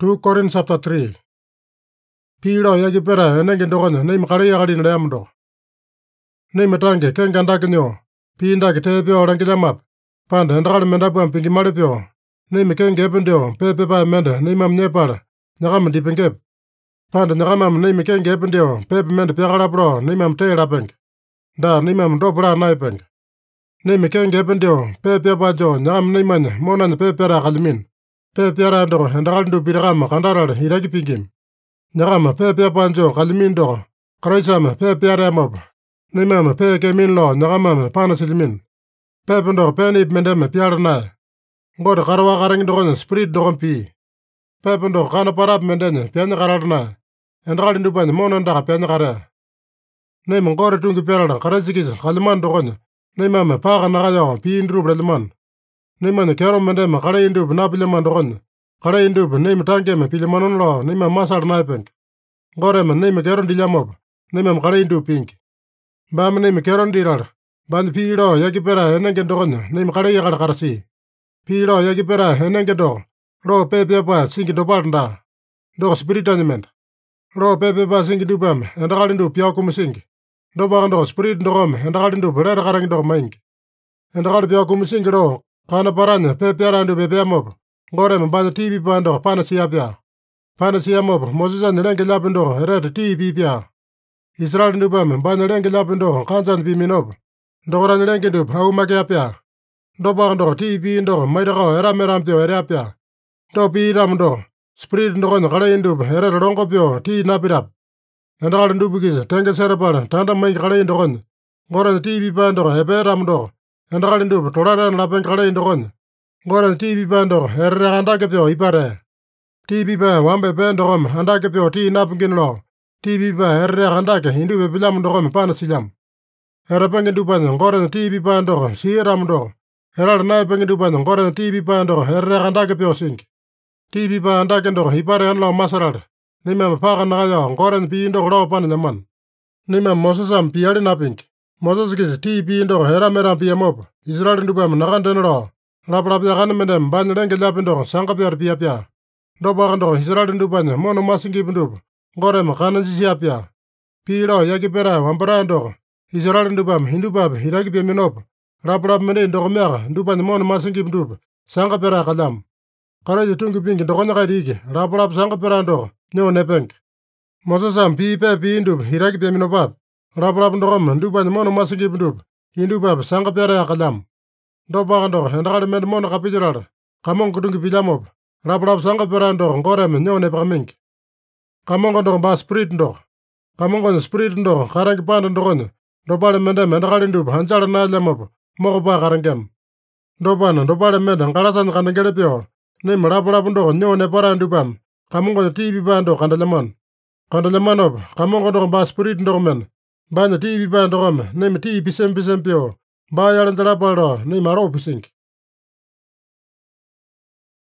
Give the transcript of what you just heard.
2 Corinthians chapter 3. Pilo yagi pera enenge dogonya neim kariya gali ndayamdo. Neim tange kenga ndakinyo. Pinda kitebyo orangidamap. Panda ndakal mendapu ampingi malipyo. Neim kenge ependio pepe pa mende neimam nyepala. Nyagam dipengep. Panda nyagamam neim kenge ependio pepe mende piakalapro neimam teelapeng. Da neimam dobra naipeng. Neim kenge ependio pepe pajo nyagam neimanya monanya pepe ra kalimin. Pepe ra ndo ndakal ndu piragama kandarale iragi pingim. Nyagama pepe panjo kalimin do. Kraisama pepe ra mob. Neimama pepe min lo nyagama panasilimin. Pepe ndo penip mendeme piara na. Ngode karawa karang dogonya spirit dogon pi. Pepe ndo kana parap mendenye pianya karalna. Ndakal ndu panya monanda pianya kare. Neim ngore tungi piara karasikis kaliman dogonya. Neimama paga nagayo pi indru brelman. Neimanya kero mendeme kare indu napileman dogonya. Kare indu neim tangeme pilemanon lo neima masar naipeng. Ngore men neim kero ndilamob. Neimam kare indu pink. Bam neim kero ndiral. Band pilo yagi pera enenge dogonya neim kare yagar karasi. Pilo yagi pera enenge do. Ro pepe pa singi dobalnda. Do spiritanyement. Ro pepe pa singi dubam endakal indu piakum singi. Dobang do spirit ndogom endakal indu berera karang do maing. Endakal piakum singi ro kana paranya pepe arandu pepe mob. Ngore mbanya TV pando pana siapya. Pana siamob Moses nilenge lapindo red TV pya. Israel ndubam mbanya lenge lapindo kansan piminob. Ndogora nilenge ndub hau makiapya. Dobang do TV ndo maidako eramerampyo erapya. Do pi ramdo. Spirit ndogonya kale indub eret rongopyo ti napirap. Endakal ndubukis tenge serapal tanda maing kale ndogonya. Ngore TV pando ebe ramdo. Endakal ndub tolaran lapeng kale ndogonya. Ngore TV pando erre andakepyo ipare. TV pa wambe pendogom andakepyo ti napingin lo. TV pa erre andake indube pilam ndogom pana silam. Erapeng ndubanya ngore TV pando siramdo. Eral naipeng ndubanya ngore TV pando erre andakepyo sink. TV pa andake ndo ipare anlo masaral. Nima paga nagayo ngore pi ndo lo pana nyaman. Nima Mosesam piali napink. Moses kis TV ndo eramera piamop. Israel ndubam naganden lo. Laprapya kan mendem banyak lenge lapindo sangkapyar piapya. Dobagando Israel ndubanya mono masingi ndub. Ngorem kanan siapya. Pilo yagi pera wamparando. Israel ndubam hindubab hiragi piaminop. Laprap mende ndogomyaga ndubanya mono masingi ndub. Sangkapyara kalam. Karaji tungi pingi ndogonya kaidiki. Laprap sangkapyarando nyo nepeng. Mosesam pi ndub hiragi piaminopap. Laprap ndogom ndubanya mono masingi ndub. Hindubab sangkapyara kalam. Dobagando endakal med mono kapijiral. Kamong kudungi pijamob. Raprap sanga perando ngorem nyone pamink. Kamong ndo ba spirit ndo. Kamong spirit ndo karang panda ndogonya. Dobale mende endakal ndub hanjala na lamob. Moko ba karangem. Dobale mende ngalasan kanengele pyo. Nem raprap ndo nyone parandubam. Kamong TV bando kandalemon. Kandalemonob kamong ndo ba spirit ndo men. Banya TV bando nem TV pisem pyo. Bayaran talapalo ni maro pisink.